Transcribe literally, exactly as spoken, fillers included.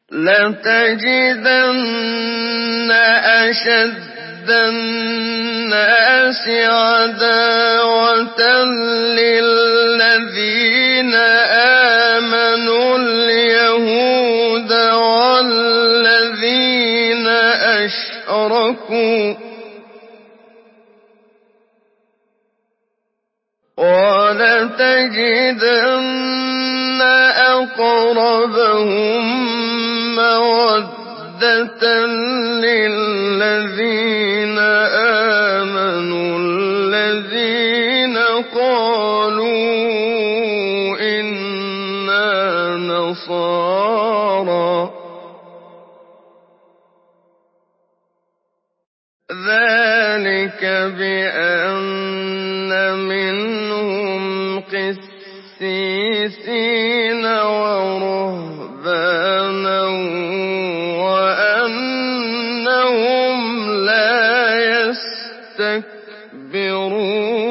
لَتَجِدَنَّ أَشَدَّ النَّاسِ عَدَاوَةً لِّلَّذِينَ آمَنُوا الْيَهُودَ وَالَّذِينَ أَشْرَكُوا ۖ وَلَتَجِدَنَّ أَقْرَبَهُم مَّوَدَّةً لِّلَّذِينَ آمَنُوا الَّذِينَ قَالُوا إِنَّا نَصَارَىٰ ۚ ذَٰلِكَ بِأَنَّ مِنْهُمْ قِسِّيسِينَ وَرُهْبَانًا وَأَنَّهُمْ لَا يَسْتَكْبِرُونَ